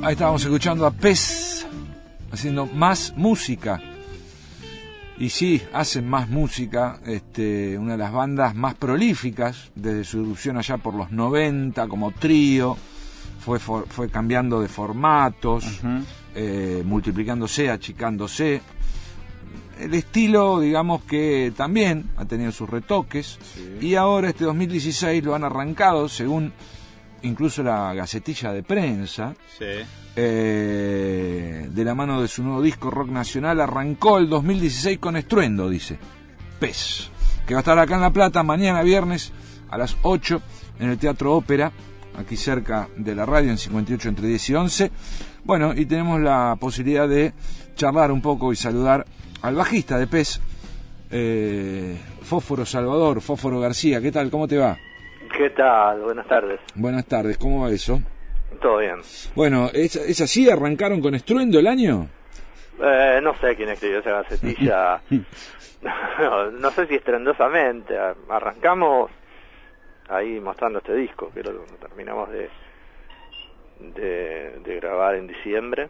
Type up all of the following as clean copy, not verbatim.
Ahí estábamos escuchando a Pez haciendo más música. Y sí, hacen más música, una de las bandas más prolíficas desde su irrupción allá por los 90 como trío, fue cambiando de formatos, multiplicándose, achicándose. El estilo, digamos que también ha tenido sus retoques, sí. Y ahora este 2016 lo han arrancado, según incluso la Gacetilla de Prensa, sí. De la mano de su nuevo disco Rock Nacional, arrancó el 2016 con estruendo, dice Pez, que va a estar acá en La Plata mañana viernes a las 8 en el Teatro Ópera, aquí cerca de la radio, en 58 entre 10 y 11. Bueno, y tenemos la posibilidad de charlar un poco y saludar al bajista de Pez, Fósforo Salvador, Fósforo García. ¿Qué tal? ¿Cómo te va? ¿Qué tal? Buenas tardes. Buenas tardes, ¿cómo va eso? Todo bien. Bueno, ¿es así? ¿Arrancaron con estruendo el año? No sé quién escribió esa gacetilla. no sé si estrendosamente. Arrancamos ahí mostrando este disco, que lo terminamos de grabar en diciembre.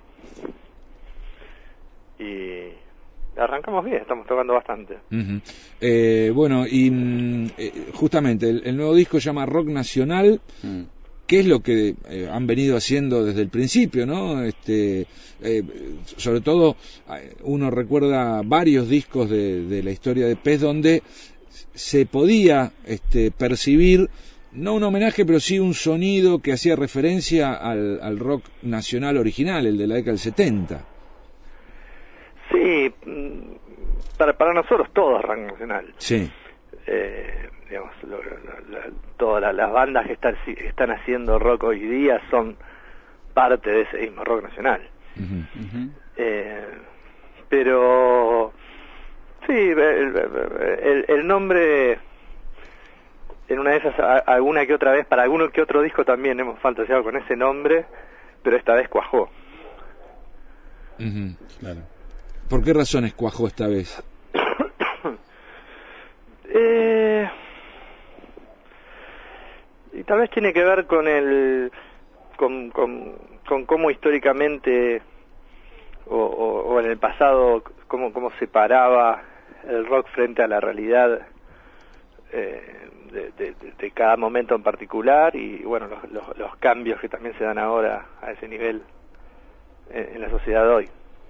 Y arrancamos bien, estamos tocando bastante. Bueno, y justamente el nuevo disco se llama Rock Nacional. ¿Qué es lo que han venido haciendo desde el principio, no? Sobre todo, uno recuerda varios discos de la historia de Pez donde se podía percibir, no un homenaje, pero sí un sonido que hacía referencia al rock nacional original, el de la década del 70. Sí, para nosotros todo es rock nacional. Sí. Digamos, todas las bandas que están haciendo rock hoy día son parte de ese mismo rock nacional. Pero sí, el nombre, en una de esas, alguna que otra vez, para alguno que otro disco también hemos fantaseado con ese nombre, pero esta vez cuajó. Claro. ¿Por qué razones cuajó esta vez? Y tal vez tiene que ver con cómo históricamente o en el pasado cómo separaba el rock frente a la realidad de cada momento en particular, y bueno, los cambios que también se dan ahora a ese nivel en la sociedad de hoy.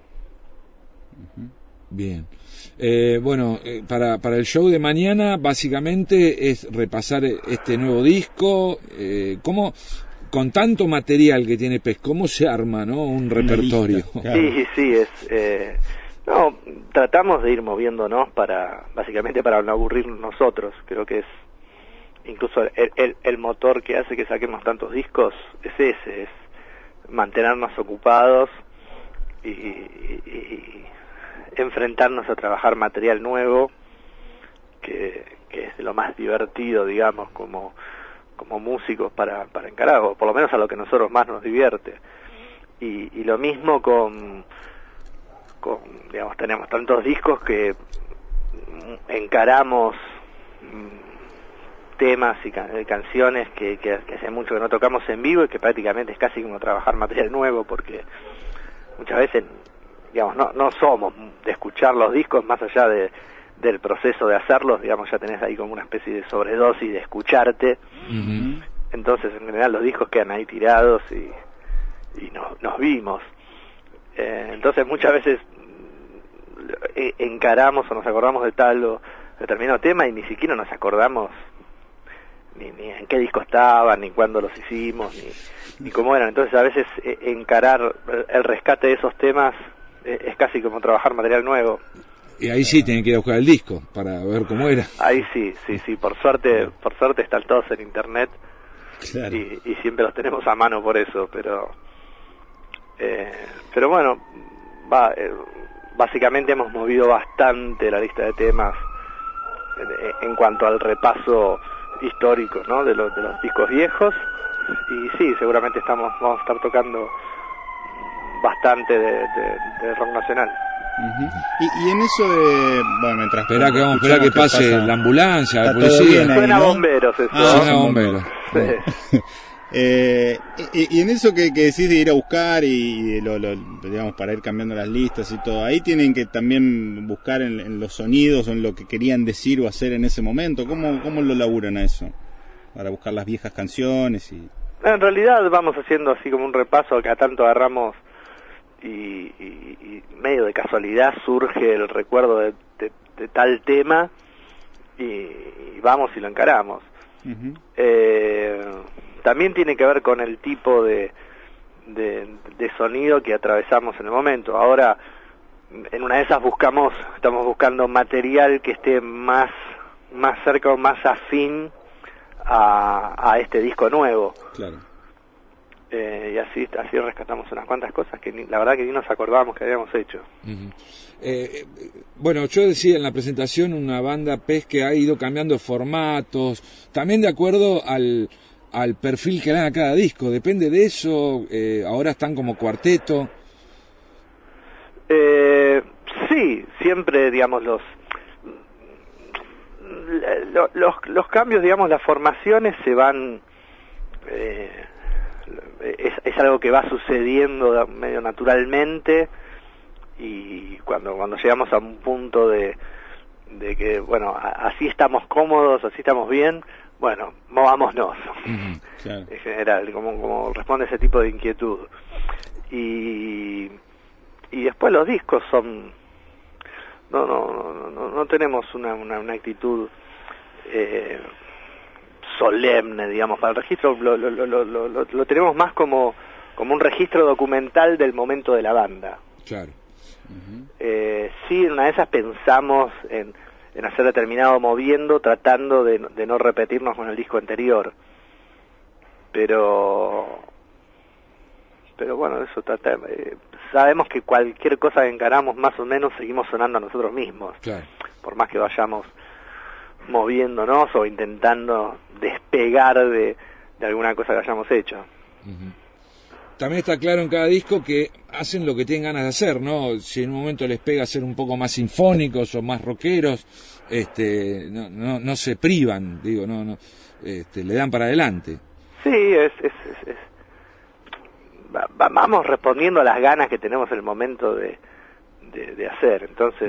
Bien. Bueno, para el show de mañana básicamente es repasar este nuevo disco. ¿Cómo, con tanto material que tiene Pez, cómo se arma, no, un repertorio? Lista, claro. Sí, no, tratamos de ir moviéndonos básicamente para no aburrirnos nosotros. Creo que es incluso el motor que hace que saquemos tantos discos es ese, es mantenernos ocupados y enfrentarnos a trabajar material nuevo, que es de lo más divertido, digamos, como músicos para encarar, o por lo menos a lo que a nosotros más nos divierte. Y lo mismo con digamos, tenemos tantos discos que encaramos temas y canciones que hace mucho que no tocamos en vivo, y que prácticamente es casi como trabajar material nuevo, porque muchas veces, digamos, no somos de escuchar los discos más allá del proceso de hacerlos, digamos, ya tenés ahí como una especie de sobredosis de escucharte. Entonces en general los discos quedan ahí tirados y nos vimos. Entonces muchas veces encaramos o nos acordamos de tal o determinado tema y ni siquiera nos acordamos ni en qué disco estaban, ni cuándo los hicimos, ni cómo eran. Entonces a veces encarar el rescate de esos temas es casi como trabajar material nuevo. Y ahí sí tienen que ir a buscar el disco para ver cómo era. Ahí sí, por suerte están todos en internet. Claro. Y siempre los tenemos a mano por eso, pero bueno, básicamente hemos movido bastante la lista de temas en cuanto al repaso histórico, ¿no? de los discos viejos, y sí, seguramente vamos a estar tocando bastante de rock nacional. Y en eso de... Bueno, mientras... Vamos a esperar que pase la ambulancia, la policía. Suena bomberos eso. Suena bomberos. Sí. Y en eso que decís de ir a buscar y digamos, para ir cambiando las listas y todo, ahí tienen que también buscar en los sonidos o en lo que querían decir o hacer en ese momento. ¿Cómo lo laburan a eso? Para buscar las viejas canciones y... En realidad vamos haciendo así como un repaso, que a tanto agarramos y medio de casualidad surge el recuerdo de tal tema y vamos y lo encaramos. Uh-huh. También tiene que ver con el tipo de sonido que atravesamos en el momento. Ahora, en una de esas estamos buscando material que esté más cerca o más afín a este disco nuevo. Claro. Y así rescatamos unas cuantas cosas que la verdad que ni nos acordábamos que habíamos hecho. Uh-huh. Bueno, yo decía en la presentación una banda PES que ha ido cambiando formatos, también de acuerdo al perfil que le dan a cada disco. Depende de eso. Ahora están como cuarteto. Sí, siempre, digamos, los cambios, digamos, las formaciones se van... es algo que va sucediendo medio naturalmente, y cuando llegamos a un punto de que, bueno, así estamos cómodos, así estamos bien, bueno, movámonos. Uh-huh, claro. En general, como responde ese tipo de inquietud. Y después los discos son... No tenemos una actitud solemne, digamos, para el registro. Lo tenemos más como un registro documental del momento de la banda. Claro. Uh-huh. Sí, en una de esas pensamos en hacer determinado moviendo, tratando de no repetirnos con el disco anterior. Pero bueno, eso sabemos que cualquier cosa que encaramos más o menos seguimos sonando a nosotros mismos. Claro. Por más que vayamos moviéndonos o intentando despegar de alguna cosa que hayamos hecho. Uh-huh. También está claro en cada disco que hacen lo que tienen ganas de hacer, ¿no? Si en un momento les pega ser un poco más sinfónicos o más rockeros, no se privan, digo, le dan para adelante. Sí, vamos respondiendo a las ganas que tenemos en el momento de hacer. Entonces,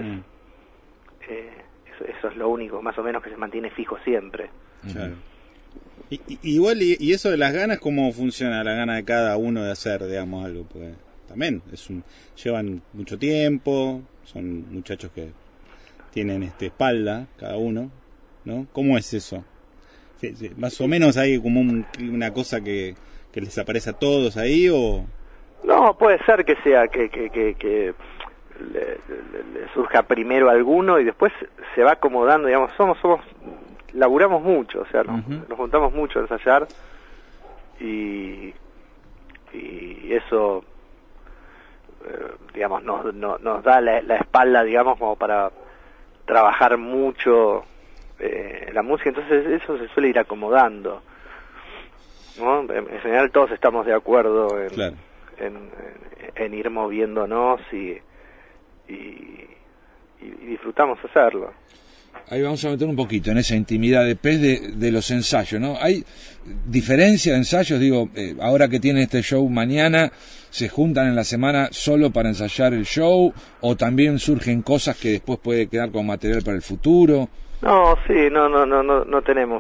eso es lo único, más o menos, que se mantiene fijo siempre. Claro. Igual, y eso de las ganas, ¿cómo funciona la gana de cada uno de hacer, digamos, algo? Pues también llevan mucho tiempo, son muchachos que tienen espalda, cada uno, ¿no? ¿Cómo es eso? Más o menos hay como una cosa que les aparece a todos ahí, o... No, puede ser que sea que le surja primero alguno y después se va acomodando, digamos, laburamos mucho, o sea, nos juntamos mucho a ensayar y eso, digamos, nos da la espalda, digamos, como para trabajar mucho la música. Entonces eso se suele ir acomodando, ¿no? En general todos estamos de acuerdo claro, en ir moviéndonos y disfrutamos hacerlo. Ahí vamos a meter un poquito en esa intimidad de PES de los ensayos, ¿no? ¿Hay diferencia de ensayos? Digo, ahora que tienen este show mañana, ¿se juntan en la semana solo para ensayar el show? ¿O también surgen cosas que después puede quedar como material para el futuro? No, sí, no tenemos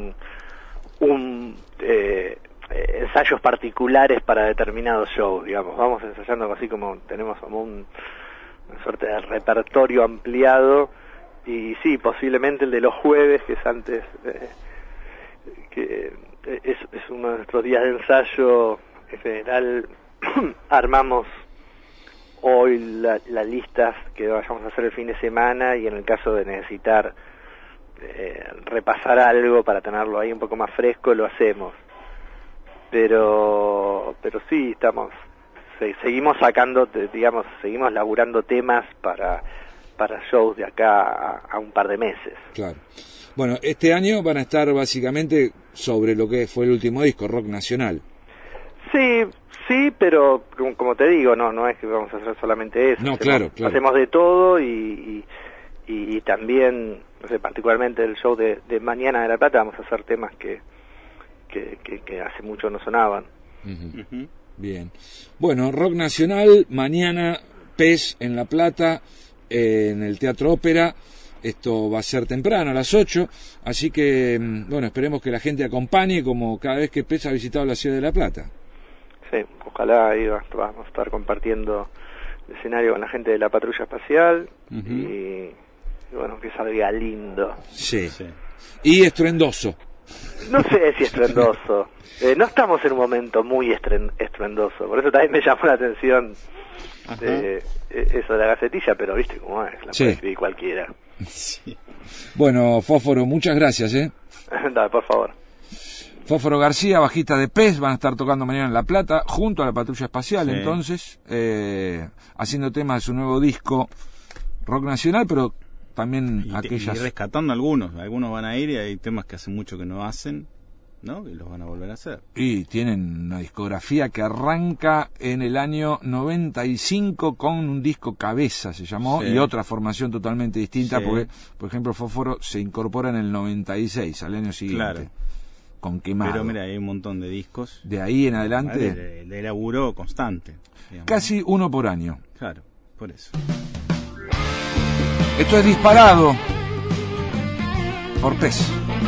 ensayos particulares para determinados shows, digamos. Vamos ensayando así como tenemos como una suerte de repertorio ampliado. Y sí, posiblemente el de los jueves, que es antes, que es uno de nuestros días de ensayo. En general armamos hoy las listas que vayamos a hacer el fin de semana, y en el caso de necesitar repasar algo para tenerlo ahí un poco más fresco, lo hacemos. Pero sí, seguimos sacando, digamos, seguimos laburando temas para shows de acá a un par de meses. Claro. Bueno, este año van a estar básicamente sobre lo que fue el último disco, rock nacional. Sí, pero como te digo, no es que vamos a hacer solamente eso. No, claro. Hacemos de todo y también, no sé, particularmente el show de Mañana de La Plata, vamos a hacer temas que que hace mucho no sonaban. Bien. Bueno, rock nacional, mañana PES en La Plata, en el Teatro Ópera. Esto va a ser temprano, a las 8, así que, bueno, esperemos que la gente acompañe como cada vez que PES ha visitado la ciudad de La Plata. Sí, ojalá ahí vamos a estar compartiendo el escenario con la gente de la Patrulla Espacial y bueno, que salga lindo. Sí. Y estruendoso. No sé si estruendoso. No estamos en un momento muy estruendoso, por eso también me llamó la atención eso de la gacetilla, pero viste cómo es, la puede escribir cualquiera. Sí. Bueno, Fósforo, muchas gracias, Dale, por favor. Fósforo García, bajista de PES, van a estar tocando mañana en La Plata, junto a la Patrulla Espacial, entonces, haciendo temas de su nuevo disco rock nacional, pero también aquellas... Y rescatando algunos van a ir y hay temas que hace mucho que no hacen, ¿no? Y los van a volver a hacer. Y tienen una discografía que arranca en el año 95 con un disco Cabeza, se llamó, y otra formación totalmente distinta, porque, por ejemplo, Fósforo se incorpora en el 96, al año siguiente. Claro. Con Quemado. Pero mira, hay un montón de discos. De ahí en adelante. De laburo constante. Digamos. Casi uno por año. Claro, por eso. Esto es Disparado por PES.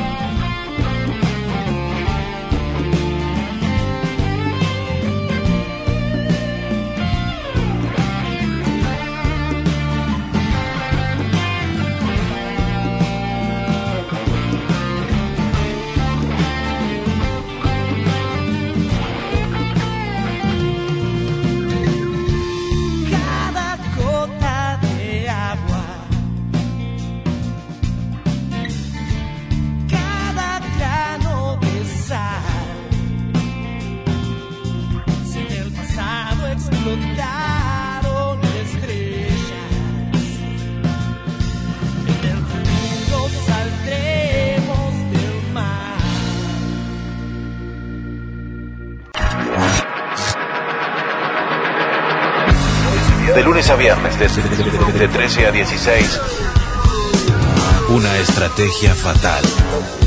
Explotaron estrellas. En el futuro saldremos del mar. De lunes a viernes, de 13 a 16. Una estrategia fatal.